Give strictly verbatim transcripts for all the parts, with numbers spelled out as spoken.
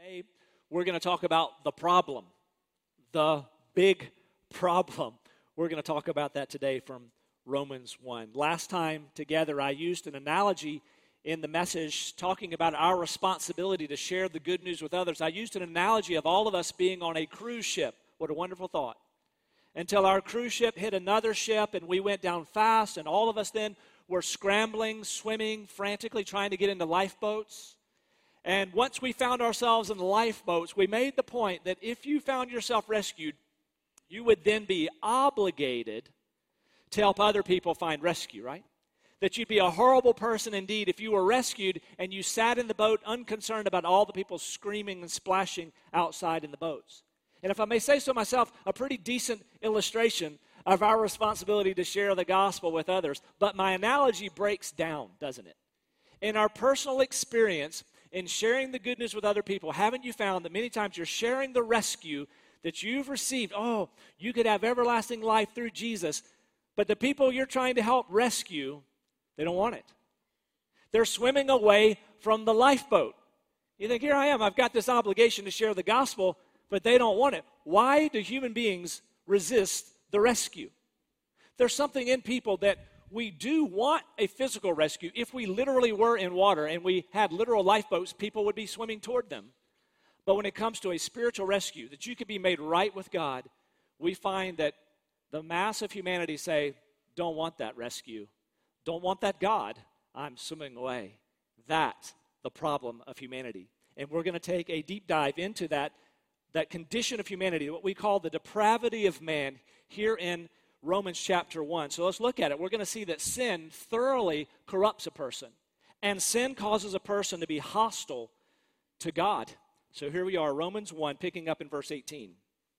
Today, we're going to talk about the problem, the big problem. We're going to talk about that today from Romans one. Last time together, I used an analogy in the message talking about our responsibility to share the good news with others. I used an analogy of all of us being on a cruise ship. What a wonderful thought. Until our cruise ship hit another ship and we went down fast, and all of us then were scrambling, swimming, frantically trying to get into lifeboats. And once we found ourselves in the lifeboats, we made the point that if you found yourself rescued, you would then be obligated to help other people find rescue, right? That you'd be a horrible person indeed if you were rescued and you sat in the boat unconcerned about all the people screaming and splashing outside in the boats. And if I may say so myself, a pretty decent illustration of our responsibility to share the gospel with others. But my analogy breaks down, doesn't it? In our personal experience, in sharing the good news with other people, haven't you found that many times you're sharing the rescue that you've received? Oh, you could have everlasting life through Jesus, but the people you're trying to help rescue, they don't want it. They're swimming away from the lifeboat. You think, here I am, I've got this obligation to share the gospel, but they don't want it. Why do human beings resist the rescue? There's something in people that we do want a physical rescue. If we literally were in water and we had literal lifeboats, people would be swimming toward them. But when it comes to a spiritual rescue, that you could be made right with God, we find that the mass of humanity say, don't want that rescue. Don't want that God. I'm swimming away. That's the problem of humanity. And we're going to take a deep dive into that, that condition of humanity, what we call the depravity of man, here in Romans chapter one. So let's look at it. We're going to see that sin thoroughly corrupts a person. And sin causes a person to be hostile to God. So here we are, Romans one, picking up in verse eighteen.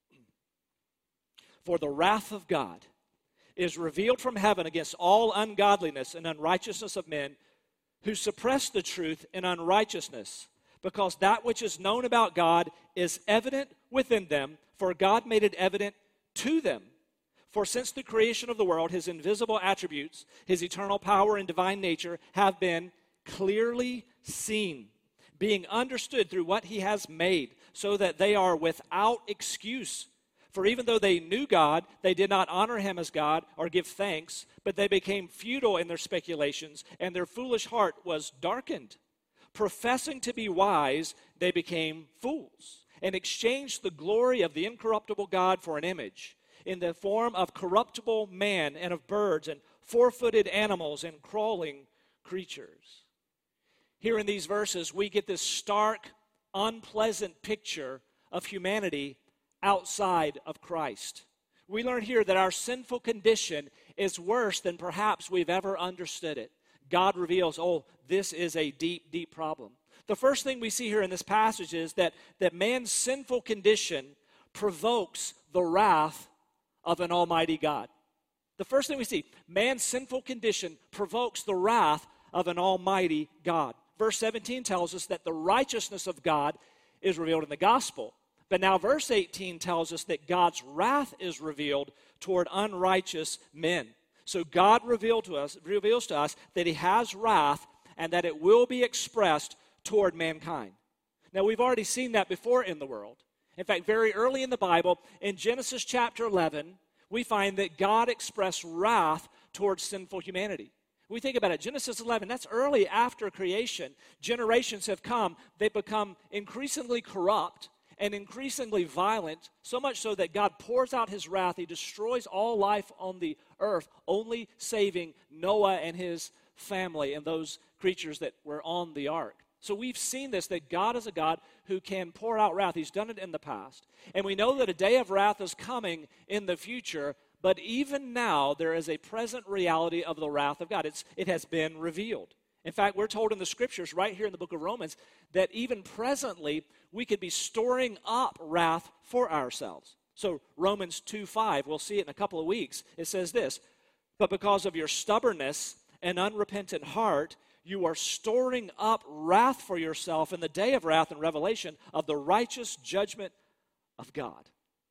For the wrath of God is revealed from heaven against all ungodliness and unrighteousness of men who suppress the truth in unrighteousness, because that which is known about God is evident within them, for God made it evident to them. For since the creation of the world, his invisible attributes, his eternal power and divine nature have been clearly seen, being understood through what he has made, so that they are without excuse. For even though they knew God, they did not honor him as God or give thanks, but they became futile in their speculations, and their foolish heart was darkened. Professing to be wise, they became fools, and exchanged the glory of the incorruptible God for an image, in the form of corruptible man and of birds and four-footed animals and crawling creatures. Here in these verses, we get this stark, unpleasant picture of humanity outside of Christ. We learn here that our sinful condition is worse than perhaps we've ever understood it. God reveals, oh, this is a deep, deep problem. The first thing we see here in this passage is that, that man's sinful condition provokes the wrath of an almighty God. The first thing we see, man's sinful condition provokes the wrath of an almighty God. Verse seventeen tells us that the righteousness of God is revealed in the gospel. But now verse eighteen tells us that God's wrath is revealed toward unrighteous men. So God revealed to us, reveals to us that he has wrath and that it will be expressed toward mankind. Now we've already seen that before in the world. In fact, very early in the Bible, in Genesis chapter eleven, we find that God expressed wrath towards sinful humanity. We think about it, Genesis eleven, that's early after creation. Generations have come, they become increasingly corrupt and increasingly violent, so much so that God pours out his wrath. He destroys all life on the earth, only saving Noah and his family and those creatures that were on the ark. So we've seen this, that God is a God who can pour out wrath. He's done it in the past. And we know that a day of wrath is coming in the future, but even now there is a present reality of the wrath of God. It's, it has been revealed. In fact, we're told in the scriptures right here in the book of Romans that even presently we could be storing up wrath for ourselves. So Romans two five, we'll see it in a couple of weeks. It says this, but because of your stubbornness and unrepentant heart, you are storing up wrath for yourself in the day of wrath and revelation of the righteous judgment of God.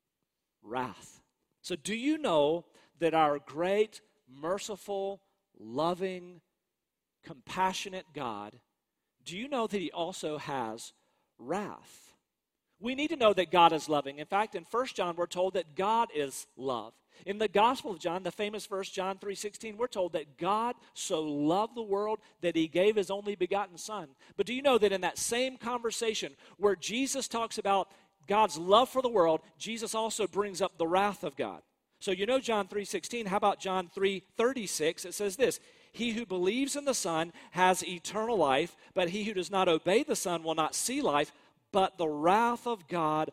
Wrath. So do you know that our great, merciful, loving, compassionate God, do you know that he also has wrath? We need to know that God is loving. In fact, in First John, we're told that God is love. In the Gospel of John, the famous verse, John three sixteen, we're told that God so loved the world that he gave his only begotten Son. But do you know that in that same conversation where Jesus talks about God's love for the world, Jesus also brings up the wrath of God. So you know John three sixteen. How about John three thirty-six? It says this, he who believes in the Son has eternal life, but he who does not obey the Son will not see life, but the wrath of God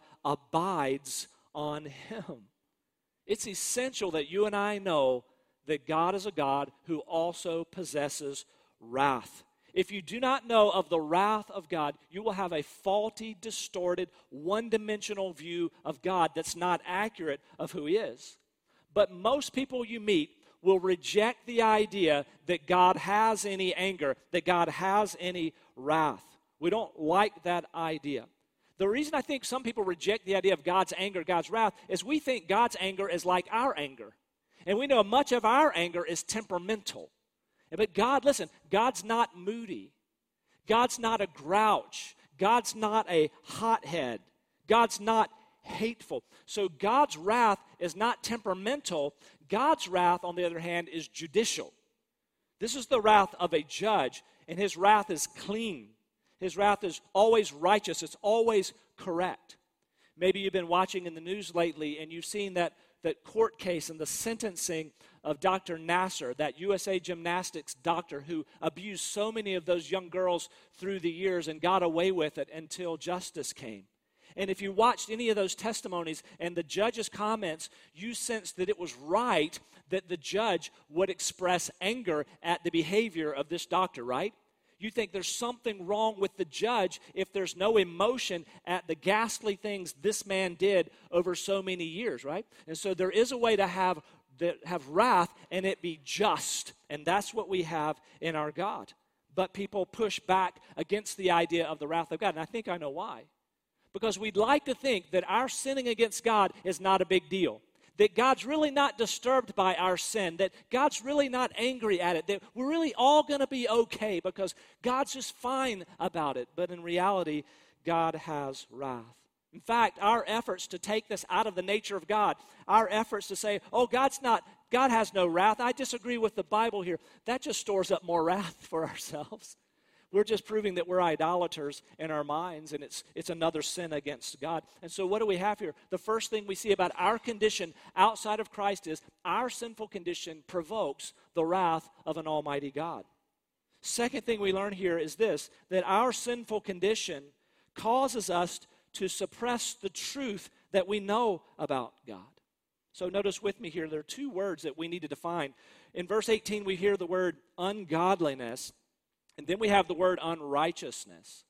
abides on him. It's essential that you and I know that God is a God who also possesses wrath. If you do not know of the wrath of God, you will have a faulty, distorted, one-dimensional view of God that's not accurate of who he is. But most people you meet will reject the idea that God has any anger, that God has any wrath. We don't like that idea. The reason I think some people reject the idea of God's anger, God's wrath, is we think God's anger is like our anger. And we know much of our anger is temperamental. But God, listen, God's not moody. God's not a grouch. God's not a hothead. God's not hateful. So God's wrath is not temperamental. God's wrath, on the other hand, is judicial. This is the wrath of a judge, and his wrath is clean. His wrath is always righteous. It's always correct. Maybe you've been watching in the news lately and you've seen that, that court case and the sentencing of Doctor Nasser, that U S A Gymnastics doctor who abused so many of those young girls through the years and got away with it until justice came. And if you watched any of those testimonies and the judge's comments, you sensed that it was right that the judge would express anger at the behavior of this doctor, right? You think there's something wrong with the judge if there's no emotion at the ghastly things this man did over so many years, right? And so there is a way to have, have wrath and it be just. And that's what we have in our God. But people push back against the idea of the wrath of God. And I think I know why. Because we'd like to think that our sinning against God is not a big deal. That God's really not disturbed by our sin, that God's really not angry at it, that we're really all going to be okay because God's just fine about it. But in reality, God has wrath. In fact, our efforts to take this out of the nature of God, our efforts to say, oh, God's not, God has no wrath, I disagree with the Bible here, that just stores up more wrath for ourselves. We're just proving that we're idolaters in our minds, and it's it's another sin against God. And so what do we have here? The first thing we see about our condition outside of Christ is our sinful condition provokes the wrath of an almighty God. Second thing we learn here is this, that our sinful condition causes us to suppress the truth that we know about God. So notice with me here, there are two words that we need to define. In verse eighteen, we hear the word ungodliness. And then we have the word unrighteousness.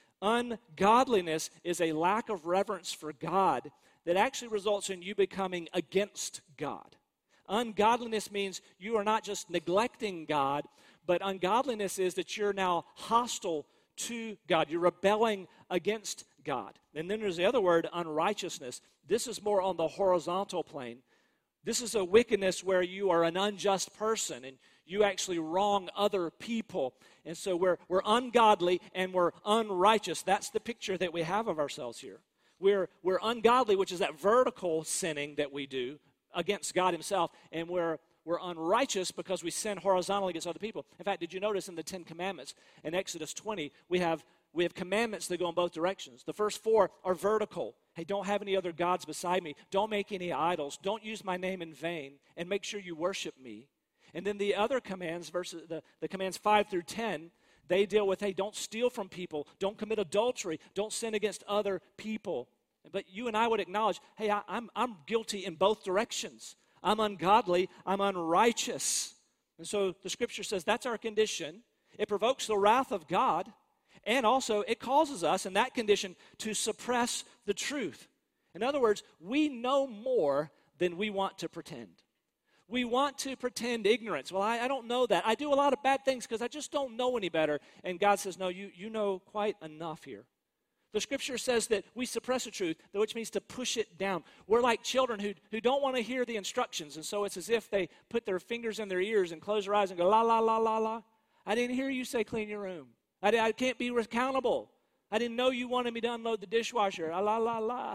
Ungodliness is a lack of reverence for God that actually results in you becoming against God. Ungodliness means you are not just neglecting God, but ungodliness is that you're now hostile to God. You're rebelling against God. And then there's the other word, unrighteousness. This is more on the horizontal plane. This is a wickedness where you are an unjust person and you actually wrong other people. And so we're, we're ungodly and we're unrighteous. That's the picture that we have of ourselves here. We're, we're ungodly, which is that vertical sinning that we do against God himself. And we're, we're unrighteous because we sin horizontally against other people. In fact, did you notice in the Ten Commandments, in Exodus twenty, we have, we have commandments that go in both directions. The first four are vertical. Hey, don't have any other gods beside me. Don't make any idols. Don't use my name in vain. And make sure you worship me. And then the other commands, verses, the, the commands five through ten, they deal with, hey, don't steal from people. Don't commit adultery. Don't sin against other people. But you and I would acknowledge, hey, I, I'm, I'm guilty in both directions. I'm ungodly. I'm unrighteous. And so the scripture says that's our condition. It provokes the wrath of God. And also it causes us in that condition to suppress the truth. In other words, we know more than we want to pretend. We want to pretend ignorance. Well, I, I don't know that. I do a lot of bad things because I just don't know any better. And God says, no, you, you know quite enough here. The scripture says that we suppress the truth, which means to push it down. We're like children who, who don't want to hear the instructions. And so it's as if they put their fingers in their ears and close their eyes and go, la, la, la, la, la. I didn't hear you say clean your room. I, I can't be accountable. I didn't know you wanted me to unload the dishwasher. La, la, la, la.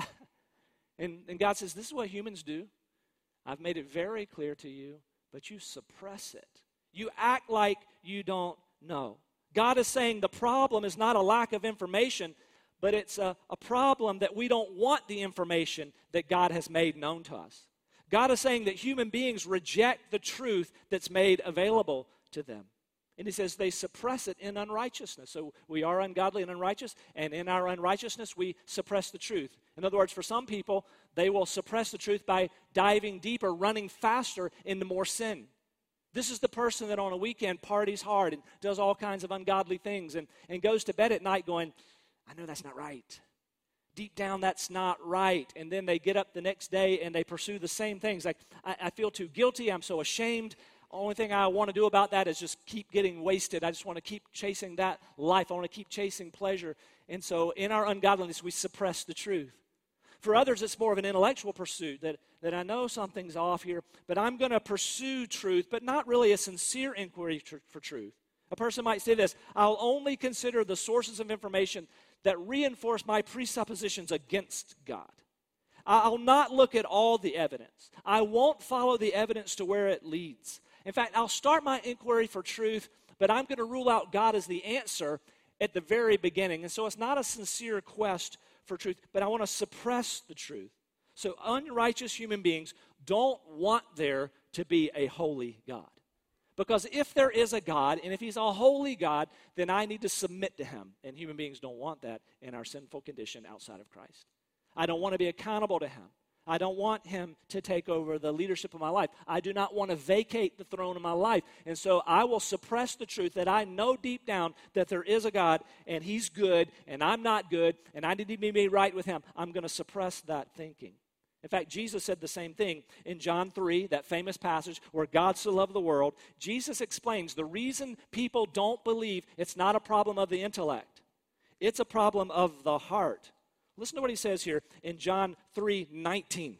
And, and God says, this is what humans do. I've made it very clear to you, but you suppress it. You act like you don't know. God is saying the problem is not a lack of information, but it's a, a problem that we don't want the information that God has made known to us. God is saying that human beings reject the truth that's made available to them. And he says they suppress it in unrighteousness. So we are ungodly and unrighteous, and in our unrighteousness we suppress the truth. In other words, for some people, they will suppress the truth by diving deeper, running faster into more sin. This is the person that on a weekend parties hard and does all kinds of ungodly things and, and goes to bed at night going, I know that's not right. Deep down, that's not right. And then they get up the next day and they pursue the same things. Like, I, I feel too guilty. I'm so ashamed. Only thing I want to do about that is just keep getting wasted. I just want to keep chasing that life. I want to keep chasing pleasure. And so in our ungodliness, we suppress the truth. For others, it's more of an intellectual pursuit, that, that I know something's off here, but I'm going to pursue truth, but not really a sincere inquiry tr- for truth. A person might say this, I'll only consider the sources of information that reinforce my presuppositions against God. I'll not look at all the evidence. I won't follow the evidence to where it leads. In fact, I'll start my inquiry for truth, but I'm going to rule out God as the answer at the very beginning. And so it's not a sincere quest for truth, but I want to suppress the truth. So unrighteous human beings don't want there to be a holy God. Because if there is a God, and if he's a holy God, then I need to submit to him. And human beings don't want that in our sinful condition outside of Christ. I don't want to be accountable to him. I don't want him to take over the leadership of my life. I do not want to vacate the throne of my life. And so I will suppress the truth that I know deep down that there is a God, and he's good, and I'm not good, and I need to be made right with him. I'm going to suppress that thinking. In fact, Jesus said the same thing in John three, that famous passage where God so loved the world. Jesus explains the reason people don't believe it's not a problem of the intellect. It's a problem of the heart. Listen to what he says here in John three nineteen.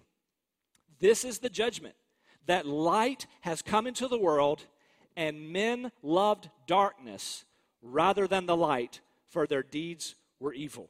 This is the judgment, that light has come into the world, and men loved darkness rather than the light, for their deeds were evil.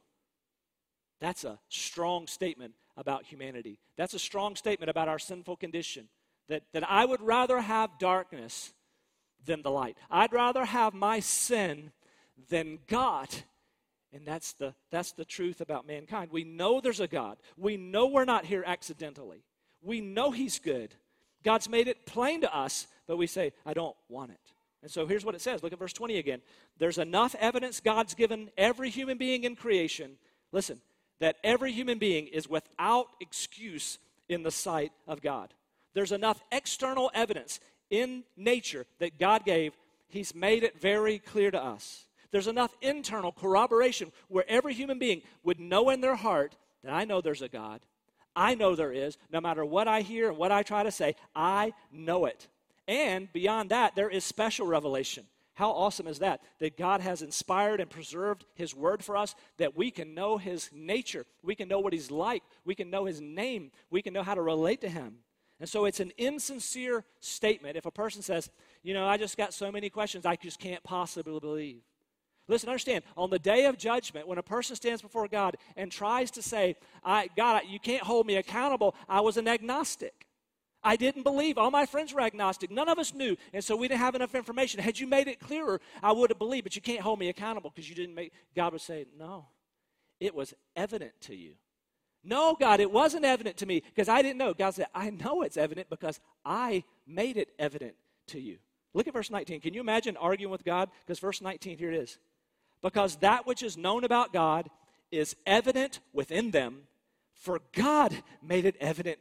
That's a strong statement about humanity. That's a strong statement about our sinful condition, that, that I would rather have darkness than the light. I'd rather have my sin than God. And that's the, that's the truth about mankind. We know there's a God. We know we're not here accidentally. We know he's good. God's made it plain to us, but we say, I don't want it. And so here's what it says. Look at verse twenty again. There's enough evidence God's given every human being in creation, listen, that every human being is without excuse in the sight of God. There's enough external evidence in nature that God gave. He's made it very clear to us. There's enough internal corroboration where every human being would know in their heart that I know there's a God. I know there is. No matter what I hear and what I try to say, I know it. And beyond that, there is special revelation. How awesome is that? That God has inspired and preserved his word for us, that we can know his nature. We can know what he's like. We can know his name. We can know how to relate to him. And so it's an insincere statement if a person says, you know, I just got so many questions I just can't possibly believe. Listen, understand, on the day of judgment, when a person stands before God and tries to say, I, God, you can't hold me accountable, I was an agnostic. I didn't believe. All my friends were agnostic. None of us knew, and so we didn't have enough information. Had you made it clearer, I would have believed, but you can't hold me accountable because you didn't make, God would say, no, it was evident to you. No, God, it wasn't evident to me because I didn't know. God said, I know it's evident because I made it evident to you. Look at verse nineteen. Can you imagine arguing with God? Because verse nineteen, here it is. Because that which is known about God is evident within them, for God made it evident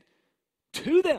to them.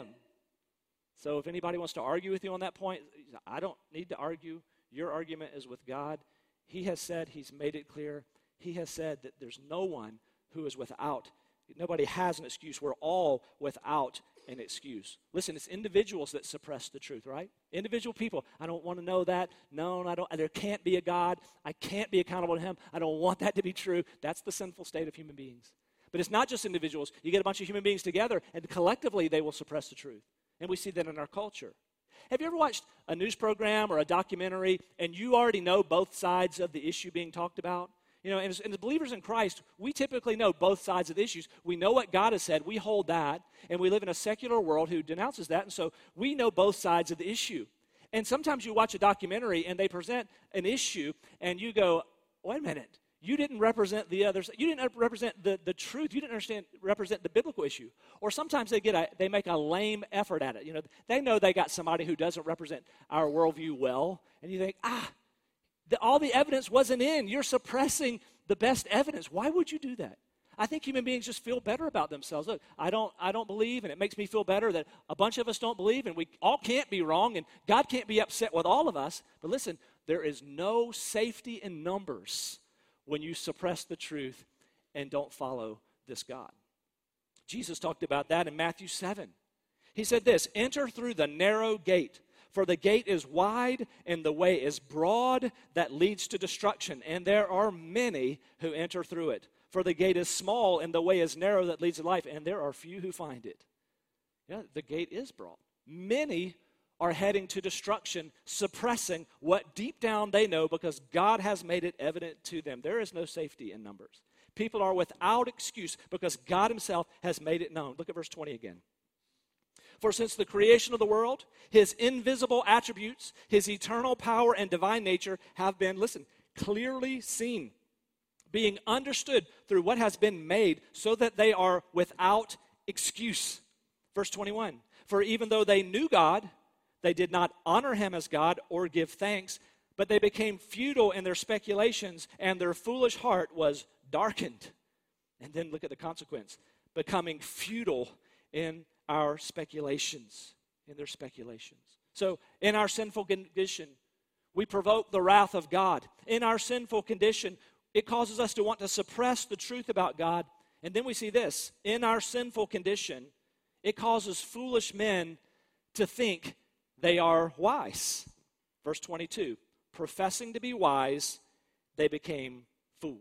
So if anybody wants to argue with you on that point, I don't need to argue. Your argument is with God. He has said, he's made it clear. He has said that there's no one who is without. Nobody has an excuse. We're all without an excuse. Listen, it's individuals that suppress the truth, right? Individual people. I don't want to know that. No, I don't. There can't be a God. I can't be accountable to him. I don't want that to be true. That's the sinful state of human beings. But it's not just individuals. You get a bunch of human beings together, and collectively they will suppress the truth. And we see that in our culture. Have you ever watched a news program or a documentary, and you already know both sides of the issue being talked about? You know, and as, and as believers in Christ, we typically know both sides of the issues. We know what God has said. We hold that. And we live in a secular world who denounces that. And so we know both sides of the issue. And sometimes you watch a documentary and they present an issue and you go, wait a minute. You didn't represent the others. You didn't represent the, the truth. You didn't understand represent the biblical issue. Or sometimes they get a, they make a lame effort at it. You know, they know they got somebody who doesn't represent our worldview well. And you think, ah, the, all the evidence wasn't in. You're suppressing the best evidence. Why would you do that? I think human beings just feel better about themselves. Look, I don't, I don't believe, and it makes me feel better that a bunch of us don't believe, and we all can't be wrong, and God can't be upset with all of us. But listen, there is no safety in numbers when you suppress the truth and don't follow this God. Jesus talked about that in Matthew seven. He said this, enter through the narrow gate, for the gate is wide and the way is broad that leads to destruction, and there are many who enter through it. For the gate is small and the way is narrow that leads to life, and there are few who find it. Yeah, the gate is broad. Many are heading to destruction, suppressing what deep down they know because God has made it evident to them. There is no safety in numbers. People are without excuse because God himself has made it known. Look at verse twenty again. For since the creation of the world, his invisible attributes, his eternal power and divine nature have been, listen, clearly seen, being understood through what has been made, so that they are without excuse. Verse twenty-one, for even though they knew God, they did not honor him as God or give thanks, but they became futile in their speculations, and their foolish heart was darkened. And then look at the consequence, becoming futile in our speculations, in their speculations. So in our sinful condition, we provoke the wrath of God. In our sinful condition, it causes us to want to suppress the truth about God. And then we see this, in our sinful condition, it causes foolish men to think they are wise. Verse twenty-two, professing to be wise, they became fools.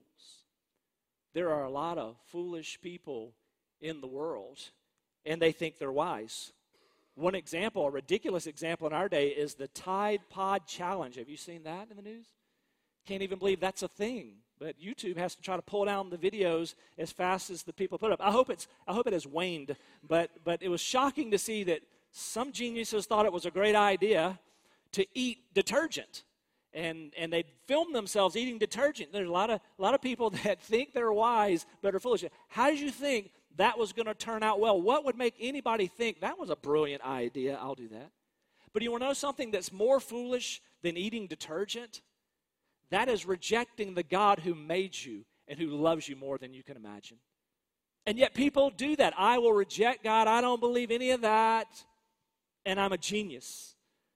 There are a lot of foolish people in the world, and they think they're wise. One example, a ridiculous example in our day, is the Tide Pod Challenge. Have you seen that in the news? Can't even believe that's a thing. But YouTube has to try to pull down the videos as fast as the people put up. I hope it's I hope it has waned, but but it was shocking to see that some geniuses thought it was a great idea to eat detergent. And and they filmed themselves eating detergent. There's a lot of a lot of people that think they're wise but are foolish. How did you think that was going to turn out well? What would make anybody think that was a brilliant idea? I'll do that. But you want to know something that's more foolish than eating detergent? That is rejecting the God who made you and who loves you more than you can imagine. And yet people do that. I will reject God. I don't believe any of that. And I'm a genius.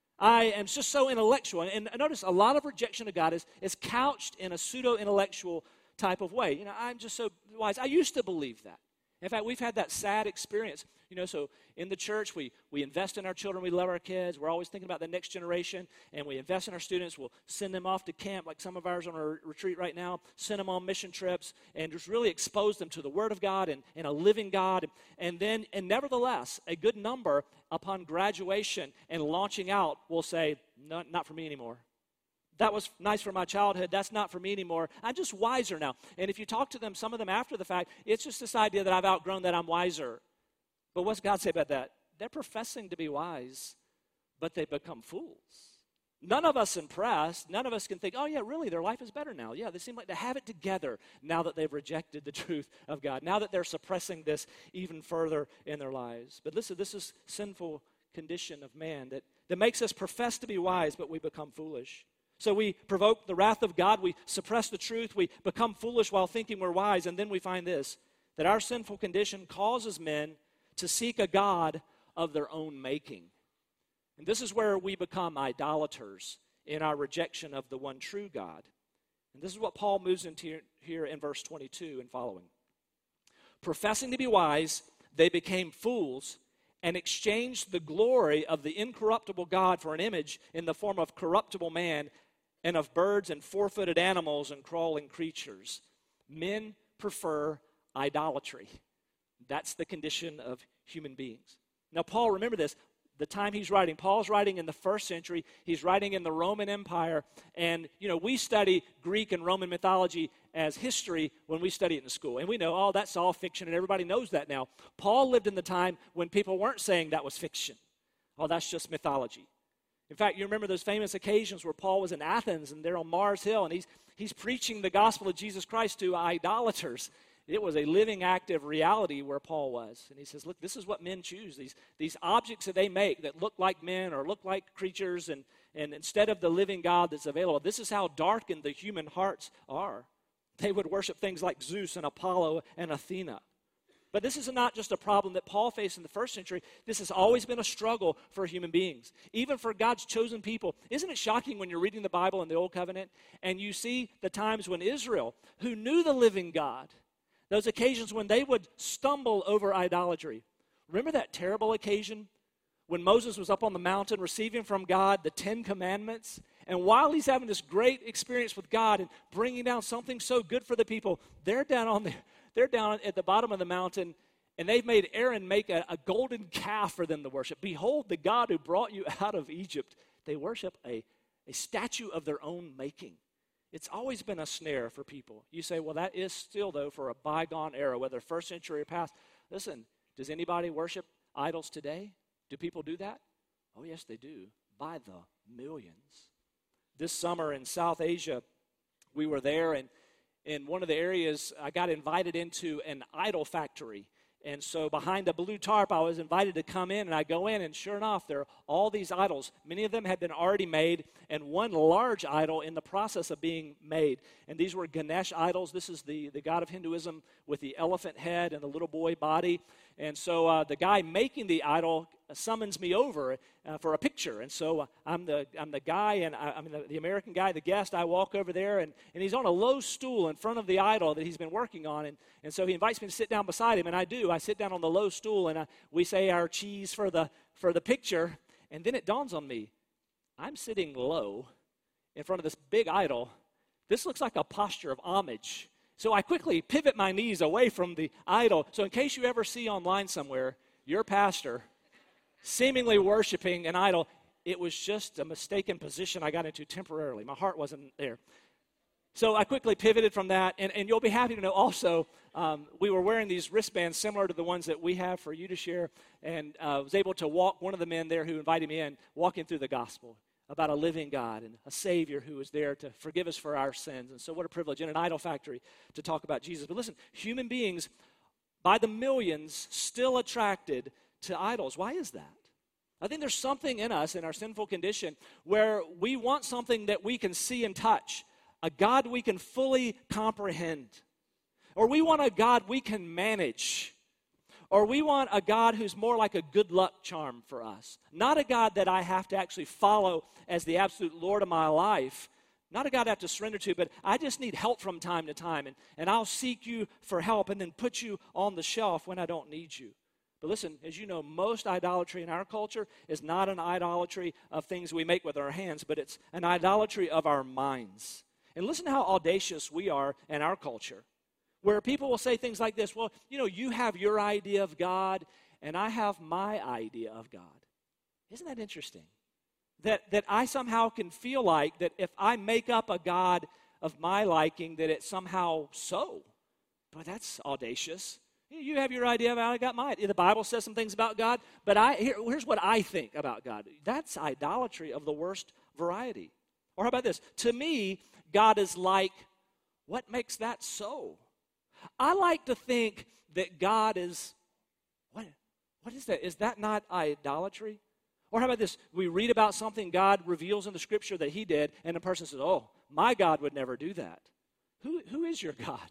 I am just so intellectual. And notice a lot of rejection of God is, is couched in a pseudo-intellectual type of way. You know, I'm just so wise. I used to believe that. In fact, we've had that sad experience. You know, so in the church, we, we invest in our children. We love our kids. We're always thinking about the next generation. And we invest in our students. We'll send them off to camp, like some of ours on our retreat right now. Send them on mission trips and just really expose them to the Word of God and, and a living God. And then, and nevertheless, a good number upon graduation and launching out will say, no, not for me anymore. That was nice for my childhood. That's not for me anymore. I'm just wiser now. And if you talk to them, some of them after the fact, it's just this idea that I've outgrown that I'm wiser. But what's God say about that? They're professing to be wise, but they become fools. None of us impressed. None of us can think, oh, yeah, really, their life is better now. Yeah, they seem like they have it together now that they've rejected the truth of God, now that they're suppressing this even further in their lives. But listen, this is sinful condition of man that, that makes us profess to be wise, but we become foolish. So we provoke the wrath of God, we suppress the truth, we become foolish while thinking we're wise, and then we find this, that our sinful condition causes men to seek a God of their own making. And this is where we become idolaters in our rejection of the one true God. And this is what Paul moves into here in verse twenty-two and following. Professing to be wise, they became fools and exchanged the glory of the incorruptible God for an image in the form of corruptible man and of birds and four-footed animals and crawling creatures. Men prefer idolatry. That's the condition of human beings. Now, Paul, remember this, the time he's writing. Paul's writing in the first century. He's writing in the Roman Empire. And, you know, we study Greek and Roman mythology as history when we study it in school. And we know, oh, that's all fiction, and everybody knows that now. Paul lived in the time when people weren't saying that was fiction. Oh, that's just mythology. In fact, you remember those famous occasions where Paul was in Athens, and they're on Mars Hill, and he's, he's preaching the gospel of Jesus Christ to idolaters. It was a living, active reality where Paul was. And he says, look, this is what men choose. These, these objects that they make that look like men or look like creatures, and, and instead of the living God that's available, this is how darkened the human hearts are. They would worship things like Zeus and Apollo and Athena. But this is not just a problem that Paul faced in the first century. This has always been a struggle for human beings, even for God's chosen people. Isn't it shocking when you're reading the Bible in the Old Covenant and you see the times when Israel, who knew the living God, those occasions when they would stumble over idolatry. Remember that terrible occasion when Moses was up on the mountain receiving from God the Ten Commandments? And while he's having this great experience with God and bringing down something so good for the people, they're down on the, they're down at the bottom of the mountain, and they've made Aaron make a, a golden calf for them to worship. Behold, the God who brought you out of Egypt. They worship a, a statue of their own making. It's always been a snare for people. You say, well, that is still, though, for a bygone era, whether first century or past. Listen, does anybody worship idols today? Do people do that? Oh, yes, they do, by the millions. This summer in South Asia, we were there, and in one of the areas, I got invited into an idol factory. And so behind a blue tarp, I was invited to come in, and I go in, and sure enough, there are all these idols. Many of them had been already made, and one large idol in the process of being made. And these were Ganesh idols. This is the, the god of Hinduism with the elephant head and the little boy body. And so uh, the guy making the idol summons me over uh, for a picture. And so uh, I'm the I'm the guy, and I, I'm the, the American guy, the guest. I walk over there, and, and he's on a low stool in front of the idol that he's been working on. And, and so he invites me to sit down beside him, and I do. I sit down on the low stool, and I, we say our cheese for the for the picture. And then it dawns on me, I'm sitting low in front of this big idol. This looks like a posture of homage. So I quickly pivot my knees away from the idol. So in case you ever see online somewhere your pastor seemingly worshiping an idol, it was just a mistaken position I got into temporarily. My heart wasn't there. So I quickly pivoted from that, and, and you'll be happy to know also, um, we were wearing these wristbands similar to the ones that we have for you to share, and I uh, was able to walk one of the men there who invited me in, walking through the gospel about a living God and a Savior who is there to forgive us for our sins. And so what a privilege in an idol factory to talk about Jesus. But listen, human beings, by the millions, still attracted to idols. Why is that? I think there's something in us, in our sinful condition, where we want something that we can see and touch, a God we can fully comprehend. Or we want a God we can manage. Or we want a God who's more like a good luck charm for us. Not a God that I have to actually follow as the absolute Lord of my life. Not a God I have to surrender to, but I just need help from time to time. And, and I'll seek you for help and then put you on the shelf when I don't need you. But listen, as you know, most idolatry in our culture is not an idolatry of things we make with our hands, but it's an idolatry of our minds. And listen to how audacious we are in our culture, where people will say things like this, well, you know, you have your idea of God, and I have my idea of God. Isn't that interesting? That, that I somehow can feel like that if I make up a God of my liking, that it's somehow so. But that's audacious. You have your idea of how I got mine. The Bible says some things about God, but I here, here's what I think about God. That's idolatry of the worst variety. Or how about this? To me, God is like, what makes that so? I like to think that God is, what, what is that? Is that not idolatry? Or how about this? We read about something God reveals in the Scripture that he did, and a person says, oh, my God would never do that. Who, who is your God?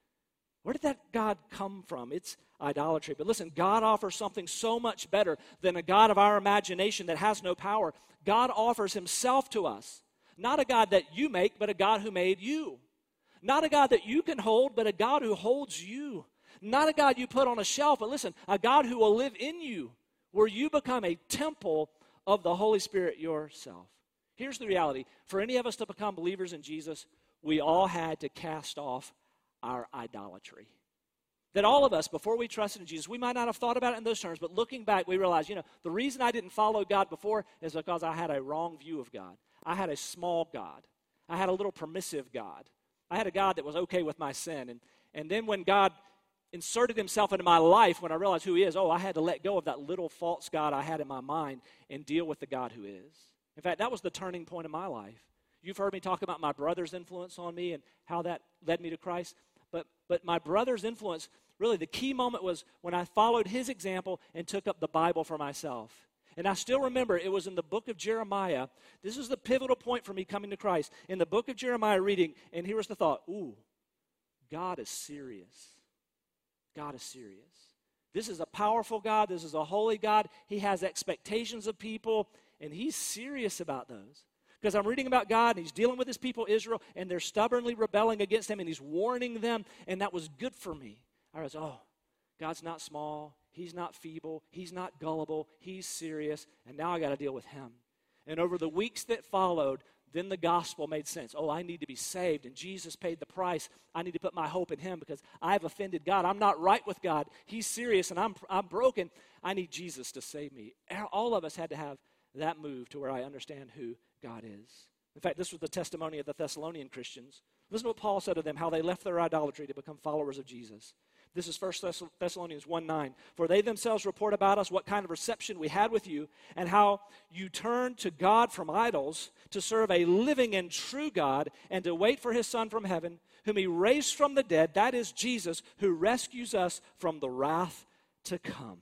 Where did that God come from? It's idolatry. But listen, God offers something so much better than a God of our imagination that has no power. God offers himself to us. Not a God that you make, but a God who made you. Not a God that you can hold, but a God who holds you. Not a God you put on a shelf, but listen, a God who will live in you, where you become a temple of the Holy Spirit yourself. Here's the reality. For any of us to become believers in Jesus, we all had to cast off our idolatry. That all of us, before we trusted in Jesus, we might not have thought about it in those terms, but looking back, we realize, you know, the reason I didn't follow God before is because I had a wrong view of God. I had a small God. I had a little permissive God. I had a God that was okay with my sin. And, and then when God inserted himself into my life, when I realized who he is, oh, I had to let go of that little false God I had in my mind and deal with the God who is. In fact, that was the turning point in my life. You've heard me talk about my brother's influence on me and how that led me to Christ. But but my brother's influence, really the key moment was when I followed his example and took up the Bible for myself. And I still remember it was in the book of Jeremiah. This is the pivotal point for me coming to Christ. In the book of Jeremiah reading, and here was the thought, ooh, God is serious. God is serious. This is a powerful God. This is a holy God. He has expectations of people, and he's serious about those. Because I'm reading about God, and he's dealing with his people, Israel, and they're stubbornly rebelling against him, and he's warning them, and that was good for me. I was, oh, God's not small. He's not feeble. He's not gullible. He's serious, and now I got to deal with him. And over the weeks that followed, then the gospel made sense. Oh, I need to be saved, and Jesus paid the price. I need to put my hope in him because I've offended God. I'm not right with God. He's serious, and I'm, I'm broken. I need Jesus to save me. All of us had to have that move to where I understand who God is. In fact, this was the testimony of the Thessalonian Christians. Listen to what Paul said to them, how they left their idolatry to become followers of Jesus. This is First Thessalonians one nine. For they themselves report about us what kind of reception we had with you, and how you turned to God from idols to serve a living and true God, and to wait for his Son from heaven, whom he raised from the dead, that is Jesus, who rescues us from the wrath to come.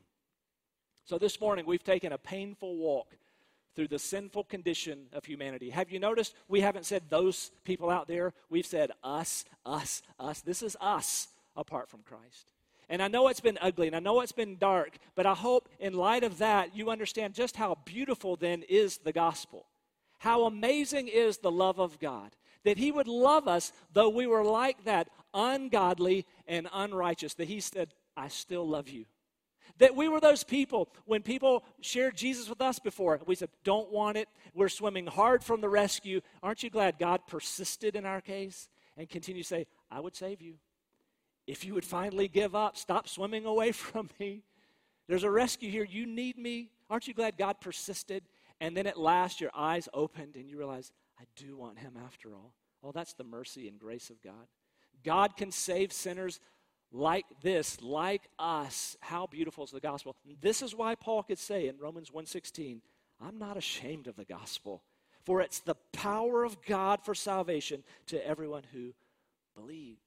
So this morning we've taken a painful walk through the sinful condition of humanity. Have you noticed we haven't said those people out there? We've said us, us, us. This is us apart from Christ. And I know it's been ugly, and I know it's been dark, but I hope in light of that, you understand just how beautiful then is the gospel. How amazing is the love of God. That he would love us though we were like that, ungodly and unrighteous. That he said, I still love you. That we were those people, when people shared Jesus with us before, we said, don't want it. We're swimming hard from the rescue. Aren't you glad God persisted in our case and continued to say, I would save you. If you would finally give up, stop swimming away from me. There's a rescue here. You need me. Aren't you glad God persisted? And then at last your eyes opened and you realize, I do want him after all. Oh, that's the mercy and grace of God. God can save sinners like this, like us. How beautiful is the gospel. This is why Paul could say in Romans one sixteen, I'm not ashamed of the gospel, for it's the power of God for salvation to everyone who believes.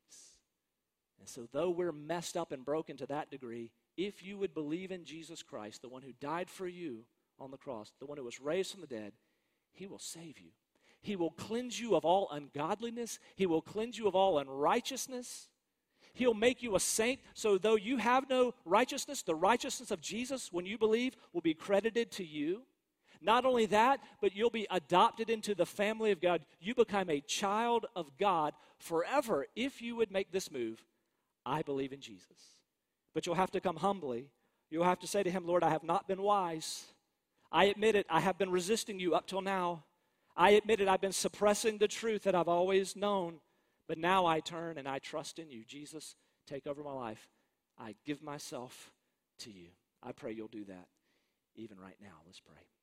And so though we're messed up and broken to that degree, if you would believe in Jesus Christ, the one who died for you on the cross, the one who was raised from the dead, he will save you. He will cleanse you of all ungodliness. He will cleanse you of all unrighteousness. He'll make you a saint, so though you have no righteousness, the righteousness of Jesus, when you believe, will be credited to you. Not only that, but you'll be adopted into the family of God. You become a child of God forever if you would make this move. I believe in Jesus. But you'll have to come humbly. You'll have to say to him, Lord, I have not been wise. I admit it, I have been resisting you up till now. I admit it, I've been suppressing the truth that I've always known. But now I turn and I trust in you. Jesus, take over my life. I give myself to you. I pray you'll do that even right now. Let's pray.